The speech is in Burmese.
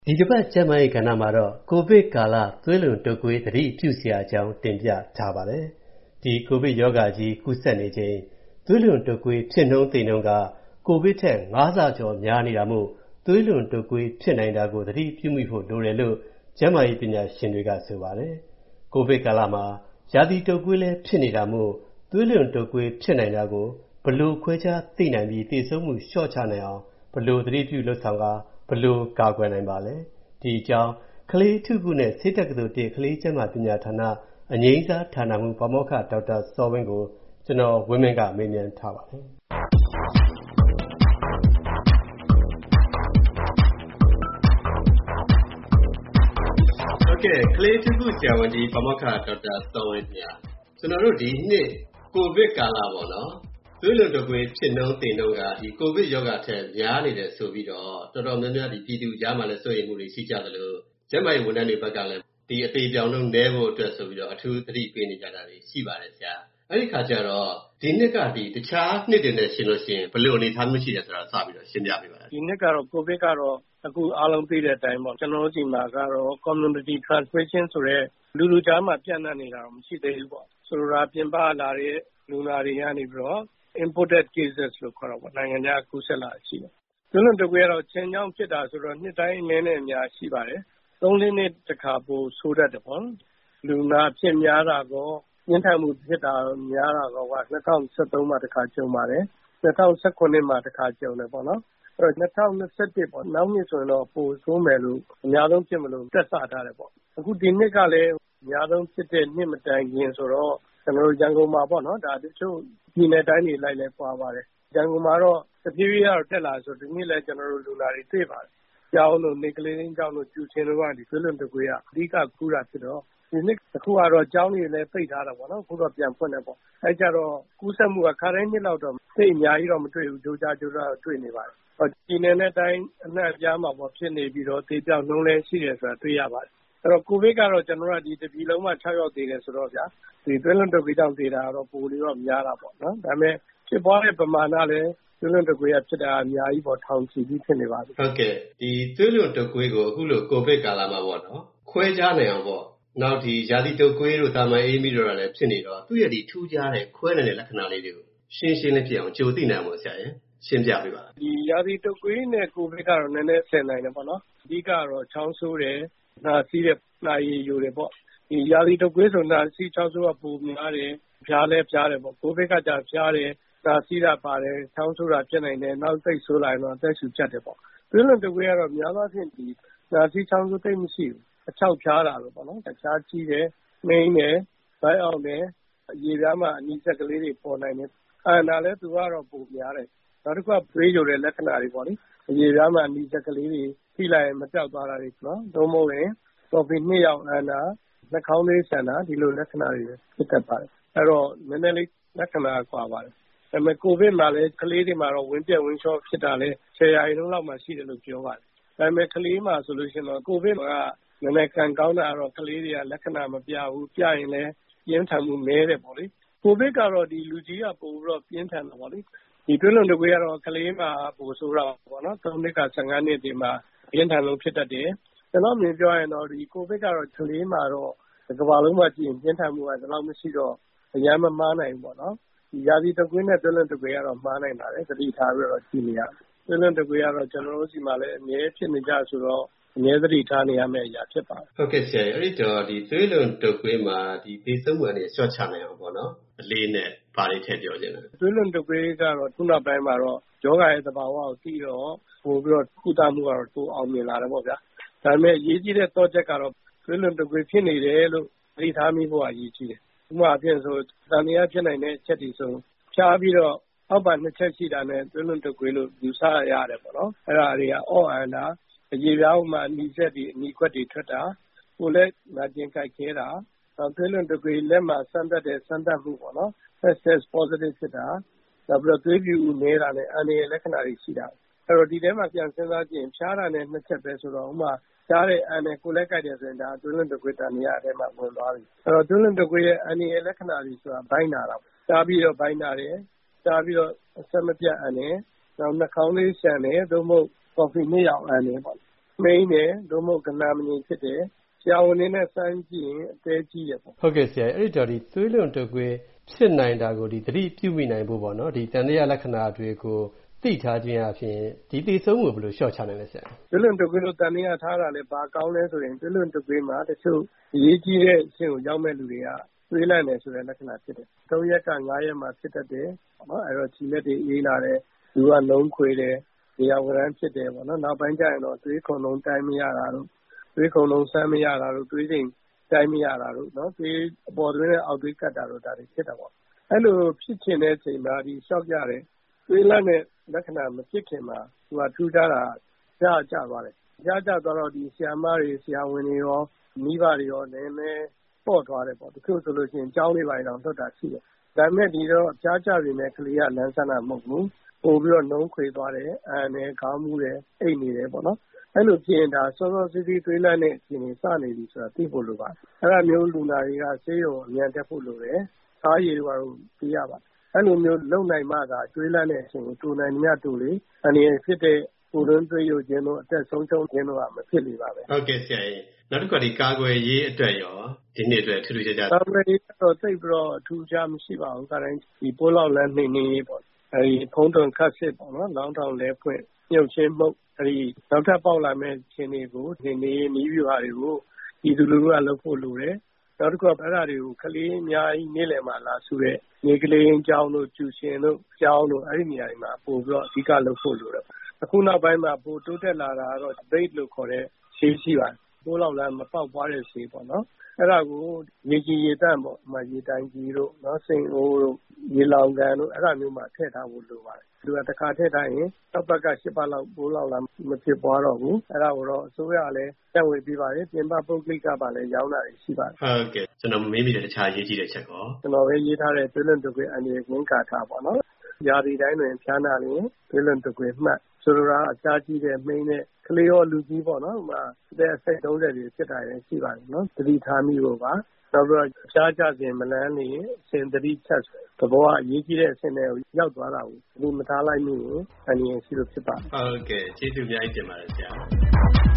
ဒီတစ်ပတ်ကျန်းမာရေးကဏ္ဍမှာတော့ကိုဗစ်ကာလသွေးလွန်တုပ်ကွေးသတိပြုစရာအကြောင်းတင်ပြထားပါတယ်။ဒီကိုဗစ်ရောဂါကြီးကူးစက်နေချိန်သွေးလွန်တုပ်ကွေးဖြစ်နှုန်းသိနှုန်းကကိုဗစ်ထက်5ဆကျော်များနေတာမို့သွေးလွန်တုပ်ကွေးဖြစ်နိုင်တာကိုသတိပြုမိဖို့လိုတယ်လို့ကျန်းမာရေးပညာရှင်တွေကဆိုပါတယ်။ကိုဗစ်ကာလမှာရာသီတုပ်ကွေးလည်းဖြစ်နေတာမို့သွေးလွန်တုပ်ကွေးဖြစ်နိုင်တာကိုဘယ်လိုခွဲခြားသိနိုင်ပြီးသေဆုံးမှုလျှော့ချနိုင်အောင်ဘယ်လိုသတိပြုလုပ်ဆောင်ကာဘယ်လိုကာကွယ်နိုင်ပါလဲ။ဒီအကြောင်းကလေးထုခုနဲ့ဆေးတက္ကသိုလ်ကလေးကျန်းမာပညာဌာနအငြိမ်းစားဌာနမှူးပါမောက္ခဒေါက်တာစောဝင်းကိုကျွန်တော်ဝင်းမင်းကမေးမြန်းထားပါတယ်။ဟုတ်ကဲ့ကလေးထုခုဆရာဝန်ကြီးပါမောက္ခဒေါက်တာစောဝင်းခင်ဗျာကျွန်တော်တို့ဒီနှစ်ကိုဗစ်ကာလပေါ့နော်သွေးလွန်တုပ်ကွေးဖြစ်နှုန်းသိနှုန်းကဒီကိုဗစ်ရောဂါထက်များနေတယ်ဆိုပြီးတော့တော်တော်များများဒီပြည်သူကြားမှာလည်းစိုးရိမ်မှုတွေရှိကြသလိုကျန်းမာရေးဝန်ထမ်းတွေဘက်ကလည်းဒီအသေးပြောင်နှုန်းနည်းဖို့အတွက်ဆိုပြီးတော့အထူးသတိပေးနေကြတာတွေရှိပါတယ်ဆရာ။အဲ့ဒီခါကျတော့ဒီနှစ်ကဒီတခြားနှစ်တွေနဲ့ရှင်းလို့ရှိရင်ဘယ်လိုအနေအထားမျိုးရှိတယ်ဆိုတာစပြီးတော့ရှင်းပြပေးပါလား။ဒီနှစ်ကတော့ကိုဗစ်ကတော့အခုအားလုံးသိတဲ့အတိုင်းပေါ့ကျွန်တော်တို့ဒီမှာကတော့ community transmission ဆိုတဲ့လူကြားမှာပြန့်နှံ့နေတာတော့မရှိသေးဘူးပေါ့။ဆိုလိုတာပြင်ပလာတဲ့လူနာတွေကနေပြီးတော့imported cases လို့ခေါ်တော့ပေါ့နိုင်ငံခြားကူးစက်လာရှိတယ်။သွေးလွန်တုပ်ကွေးကတော့ချင်းချောင်းဖြစ်တာဆိုတော့နှစ်တိုင်းအနည်းနဲ့အများရှိပါတယ်။3 နှစ်တစ်ခါပိုဆိုးတတ်တယ်ပေါ့။လူနာဖြစ်များတာကောပြင်းထန်မှုဖြစ်တာများတာကောက2013မှာတစ်ခါကြုံပါတယ်။2019မှာတစ်ခါကြုံတယ်ပေါ့နော်။အဲ့တော့2021ပေါ့နောက်နှစ်ဆိုရင်တော့ပိုဆိုးမယ်လို့အများဆုံးဖြစ်မလို့တက်ဆထားတယ်ပေါ့။အခုဒီနှစ်ကလည်းအများဆုံးဖြစ်တဲ့နှစ်မတိုင်ခင်ဆိုတော့ကျွန်တော်တို့ရန်ကုန်မှာပေါ့နော်ဒါတချို့ပြည်နယ်တိုင်းတွေလိုက်လဲပွားပါတယ်ရန်ကုန်မှာတော့တဖြည်းဖြည်းကတော့တက်လာဆိုဒီနေ့လဲကျွန်တော်တို့လူနာတွေတွေ့ပါတယ်ကျောင်းတို့နေကလေးကျောင်းတို့ကျူချင်းတို့ကဒီသွေးလွန်တုပ်ကွေးကအဓိကကူးတာဖြစ်တော့ဒီနေ့အခုကတော့ကျောင်းတွေလည်းပိတ်ထားတာပေါ့နော်အခုတော့ပြန်ဖွင့်တယ်ပေါ့အဲကြတော့ကူးစက်မှုကခါတိုင်းနှစ်လောက်တော့သိအများကြီးတော့မတွေ့ဘူးကြိုးကြားတွေ့နေပါတယ်ပြည်နယ်နဲ့တိုင်းအနှံ့အပြားမှာပေါ့ဖြစ်နေပြီးတော့သေပြောက်နှုန်းလည်းရှိတယ်ဆိုတာတွေ့ရပါတယ်အဲ့တော့ကိုဗစ်ကတော့ကျွန်တော်တို့ဒီတပြည်လုံးမှာ6ယောက်သေတယ်ဆိုတော့ဗျာဒီသွေးလွန်တုပ်ကွေးကြောင့်သေတာကတော့ပိုပြီးတော့များတာပေါ့နော်ဒါပေမဲ့ဖြစ်ပွားတဲ့ပမာဏလည်းသွေးလွန်တုပ်ကွေးဖြစ်တာအများကြီးပေါ့ထောင်ချီပြီးဖြစ်နေပါပြီဟုတ်ကဲ့ဒီသွေးလွန်တုပ်ကွေးကိုအခုလိုကိုဗစ်ကာလမှာပေါ့နော်ခွဲခြားနိုင်အောင်ပေါ့နောက်ဒီရာသီတုပ်ကွေးတို့တာမန်အေးမိတို့လည်းဖြစ်နေတော့သူ့ရဲ့ဒီထူးခြားတဲ့ခွဲနိုင်တဲ့လက္ခဏာလေးတွေကိုရှင်းလေးဖြစ်အောင်ကြိုသိနိုင်အောင်ဆရာရင်ရှင်းပြပေးပါဒီရာသီတုပ်ကွေးနဲ့ကိုဗစ်ကတော့နည်းနည်းဆင်နိုင်တယ်ပေါ့နော်အဓိကတော့ချောင်းဆိုးတယ်နှာစီးတဲ့နှာရည်ယိုတယ်ပေါ့ဒီရာသီတုပ်ကွေးဆိုနှာစီးချောင်းဆိုးကပိုများတယ်ဖျားလဲဖျားတယ်ပေါ့ကိုဗစ်ကကြာဖျားတယ်နှာစီးတာပါတယ်ချောင်းဆိုးတာဖြစ်နိုင်တယ်နောက်သိပ်ဆိုးလာရင်တော့အသက်ရှူကျပ်တယ်ပေါ့သွေးလွန်တုပ်ကွေးကတော့များသောအားဖြင့်ဒီနှာစီးချောင်းဆိုးသိပ်မရှိဘူးအချောက်ဖျားတာလို့ပေါ့နော်တခြားကြီးတယ်နှိမ့်တယ်ဗိုက်အောင်တယ်ရေပြားမှာအနီးစက်ကလေးတွေပေါ်နိုင်တယ်အာနာလည်းသူကတော့ပိုများတယ်နောက်တစ်ခုကသွေးကြိုတဲ့လက္ခဏာတွေပေါ့လေရေပြားမှာအနီးစက်ကလေးတွေထိလိုက်ရင်မပြောက်သွားတာတွေနော်သို့မဟုတ်ရင်ကော်ဖီ2ယောက်အာနာနှာခေါင်းလေးဆန်တာဒီလိုလက္ခဏာတွေဖြစ်တတ်ပါတယ်အဲ့တော့နည်းနည်းလေးလက္ခဏာကွာပါတယ်ဒါပေမဲ့ကိုဗစ်မှာလည်းကလေးတွေမှာတော့ဝင်းပြက်ဝင်းလျှောဖြစ်တာလည်း10%လောက်မှရှိတယ်လို့ပြောပါတယ်ဒါပေမဲ့ကလေးမှာဆိုလို့ရှိရင်တော့ကိုဗစ်ကနည်းနည်းခံကောင်းတာတော့ကလေးတွေကလက္ခဏာမပြဘူးပြရင်လည်းပြင်းထန်မှုနည်းတယ်ပေါ့လေကိုဗစ်ကတော့ဒီလူကြီးကပိုပြီးတော့ပြင်းထန်တယ်ပေါ့လေဒီသွေးလွန်တုပ်ကွေးကတော့ကလေးမှာပိုဆိုးတာပေါ့နော်3နှစ်က15နှစ်ဒီမှာပြင်းထန်လို့ဖြစ်တတ်တယ်ကျွန်တော်မြင်ပြောရင်တော့ဒီကိုဗစ်ကတော့ကလေးမှာတော့ကမ္ဘာလုံးမှာကြည့်ရင်ပြင်းထန်မှုကဒီလောက်မရှိတော့အများမမားနိုင်ဘူးပေါ့နော်ဒီရာသီတုပ်ကွေးနဲ့သွေးလွန်တုပ်ကွေးကတော့မားနိုင်ပါတယ်သတိထားပြီးတော့ကြည့်နေရတယ်သွေးလွန်တုပ်ကွေးကတော့ကျွန်တော်တို့စီမှာလည်းအမြဲဖြစ်နေကြဆိုတော့အမြဲသတိထားနေရမယ့်အရာဖြစ်ပါတယ်ဟုတ်ကဲ့ဆရာအဲ့ဒီတော့ဒီသွေးလွန်တုပ်ကွေးမှာဒီသေဆုံးမှုအနေနဲ့လျှော့ချနိုင်အောင်ပေါ့နော်အလေးနဲ့ဘာတွေထည့်ပြောခြင်းလဲသွေးလွန်တုပ်ကွေးကတော့ခုနောက်ပိုင်းမှာတော့ယောဂရဲ့သဘာဝကိုသိတော့ပို့ပြီးတော့ကုသမှုကတော့တိုးအောင်မြင်လာတယ်ပေါ့ဗျာဒါပေမဲ့အရေးကြီးတဲ့သောချက်ကတော့သွေးလွန်တုပ်ကွေးဖြစ်နေတယ်လို့သတိထားမိဖို့အရေးကြီးတယ်ဥပမာအဖြစ်ဆိုသံသယဖြစ်နိုင်တဲ့အချက်တွေဆိုဖြားပြီးတော့အောက်ပါ2ချက်ရှိတာနဲ့သွေးလွန်တုပ်ကွေးလို့ယူဆရတယ်ပေါ့နော်အဲ့ဒါတွေကအော့အန်တာရေပြားမှာအနီးဆက်တွေအနီးခွက်တွေထွက်တာကိုယ်လည်းနာကျင်ကြိုက်ခဲတာနောက်သွေးလွန်တုပ်ကွေးလက်မှာစမ်းသပ်တဲ့စမ်းသပ်မှုပေါ့နော် test positive ဖြစ်တာနောက်ပြီးတော့သွေးပြူနေတာနဲ့အန်ဒီရဲ့လက္ခဏာတွေရှိတာအဲ့တော့ဒီထဲမှာပြန်စဉ်းစားကြည့်ရင်ဖြားတာနဲ့2ချက်ပဲဆိုတော့ဥမာကြားတဲ့အန်နဲ့ကိုယ်လည်းကြိုက်တယ်ဆိုရင်ဒါသွေးလွန်တုပ်ကွေးတန်ရာထဲမှာဝင်သွားပြီအဲ့တော့သွေးလွန်တုပ်ကွေးရဲ့အန်ဒီရဲ့လက္ခဏာတွေဆိုတာဘိုင်းနာတာကြားပြီးတော့ဘိုင်းနာတယ်ကြားပြီးတော့အဆက်မပြတ်အန်နဲ့နောက်နှာခေါင်းလေးရှန်တယ်သို့မဟုတ်ကော်ဖီ2ယောက်အန်တယ်ပေါ့မှိန်းတယ်တို့မဟုတ်ကနာမငြိမ်ဖြစ်တယ်ဆရာဝန်တွေနဲ့စမ်းကြည့်ရင်အသေးကြီးရပေါ့ဟုတ်ကဲ့ဆရာအဲ့ဒီတော့ဒီသွေးလွန်တုပ်ကွေးဖြစ်နိုင်တာကိုဒီသတိပြုမိနိုင်ဖို့ပေါ့နော်ဒီတန်တရားလက္ခဏာတွေကိုသိထားခြင်းအပြင်ဒီသိဆုံးမှုဘယ်လိုလျှော့ချနိုင်လဲဆရာသွေးလွန်တုပ်ကွေးလို့တန်တရားထားတာလည်းဘာကောင်းလဲဆိုရင်သွေးလွန်တုပ်ကွေးမှာတချို့ရေးကြီးတဲ့အဆင့်ကိုရောက်မဲ့လူတွေကသွေးလန့်တယ်ဆိုတဲ့လက္ခဏာဖြစ်တယ်3ရက်က5ရက်မှာဖြစ်တတ်တယ်နော်အဲ့တော့ခြေလက်တွေအေးလာတယ်လူကလုံးခွေတယ်ဒီအောင်ကရမ်းဖြစ်တယ်ပေါ့နော်နောက်ပိုင်းကျရင်တော့သွေးခုန်လုံးတိုင်းမရတာတို့သွေးခုန်လုံးဆမ်းမရတာတို့သွေးစိမ်တိုင်းမရတာတို့နော်သွေးအပေါ်သွေးနဲ့အောက်သွေးကတ်တာတို့ဒါတွေဖြစ်တာပေါ့အဲ့လိုဖြစ်ချင်တဲ့အချိန်မှာဒီရှော့ကြတယ်သွေးလန့်တဲ့လက္ခဏာမဖြစ်ခင်မှာသူကထူးခြားတာကြားကြသွားတယ်ကြားကြသွားတော့ဒီဆရာမတွေဆရာဝန်တွေရောမိဘတွေရောနည်းနည်းပေါ့သွားတယ်ပေါ့တချို့ဆိုလို့ရှိရင်ကြောင်းလေးပိုင်းတော့လွတ်တာရှိတယ်ဒါပေမဲ့ဒီတော့ကြားကြနေတဲ့ကလေးကလမ်းဆန်းတာမဟုတ်ဘူးပို့ပြီးတော့နှုံးခွေသွားတယ်အန်နဲ့ခေါင်းမူးတယ်အိတ်နေတယ်ပေါ့နော်အဲ့လိုဖြစ်ရင်ဒါစောစောစီးစီးသွေးလန့်တဲ့အချိန်ကြီးစနေပြီဆိုတာသိဖို့လိုပါတယ်အဲ့ဒါမျိုးလူနာတွေကဆေးရုံအမြန်တက်ဖို့လိုတယ်စားရည်တွေကတော့ပြရပါတယ်အဲ့လိုမျိုးလုံနိုင်မှသာသွေးလန့်တဲ့အချိန်ကိုတူနိုင်မြတ်တူလေအနေဖြစ်တဲ့ကိုယ်တွင်းသွေးယိုခြင်းတို့အသက်ဆုံးရှုံးခြင်းတို့ကမဖြစ်လေပါပဲဟုတ်ကဲ့ဆရာကြီးနောက်တစ်ခါဒီကာကွယ်ရေးအတွက်ရောဒီနေ့အတွက်ထူးထူးခြားခြားကာကွယ်ရေးတော့သိပြီးတော့ထူးခြားမရှိပါဘူးခါတိုင်းဒီပိုးလောက်လန်းနေနေပေါ့အဲဒီဖုံးသွန်ခတ်စစ်ပေါ့နော်လောင်းထောင်လဲဖွင့်မြုပ်ချင်းမှုတ်အဲဒီနောက်ထပ်ပေါက်လာမဲ့ခြင်းတွေကိုနေနေနီးပြူဟာတွေကိုဒီလူလူကလုပ်ဖို့လိုတယ်နောက်တစ်ခုကအဲ့ဒါတွေကိုကလေးအများကြီးနေ့လယ်မှာလာဆူတဲ့နေကလေးအကြောင်းတို့ကျူရှင်တို့ကြောင်းတို့အဲ့ဒီနေရာတွေမှာပို့ပြီးတော့အဓိကလုပ်ဖို့လိုတယ်အခုနောက်ပိုင်းမှာပို့တိုးတက်လာတာကတော့ debate လို့ခေါ်တဲ့ရှေးရှိပါတယ်ပိုးလောက်လန်းမပေါက်ပွားတဲ့ရှေးပေါ့နော်အဲ့ဒါကိုရေကြီးရေတန့်ပေါ့။ရေတိုင်ကြီးတို့နော်စိန်အိုးတို့ရေလောင်ကန်တို့အဲ့ဒါမျိုးမှထည့်ထားဖို့လိုပါတယ်။သူကတစ်ခါထည့်ထားရင်6ပတ်က8ပတ်လောက်ပိုးလောက်လာမဖြစ်ပွားတော့ဘူး။အဲ့ဒါကိုတော့အစိုးရလည်းတက်ဝေပေးပါတယ်။ပြင်ပပုဂ္ဂလိကပါလည်းရောင်းတာရှိပါတယ်။ဟုတ်ကဲ့ကျွန်တော်မေးမိတဲ့တခြားရေးကြည့်တဲ့ချက်ကောကျွန်တော်ပဲရေးထားတဲ့သွေးလွန်တုပ်ကွေးအန္တရာယ်ကင်းကာထားပေါ့နော်။ရာသီတိုင်းတွင်ဖျားနာရင်သွေးလွန်တုပ်ကွေးမှတ်ဆိုလိုတာအချားကြီးတဲ့မိန်းနဲ့ကလေးရောလူကြီးပေါ့နော်။တဲ့အသက်30တွေဖြစ်တာလည်းရှိပါတယ်နော်။သတိထားမိဖို့ပါ။နောက်ပြီးတော့ဖျားကြစဉ်မလန်းနေရင်အစဉ်သတိချက်သဘောကအရေးကြီးတဲ့အဆင့်တွေကိုရောက်သွားတာကိုဒီမထားလိုက်မိရင်အန္တရာယ်ရှိလို့ဖြစ်ပါတယ်ဟုတ်ကဲ့ကျေးဇူးအများကြီးတင်ပါတယ်ဆရာ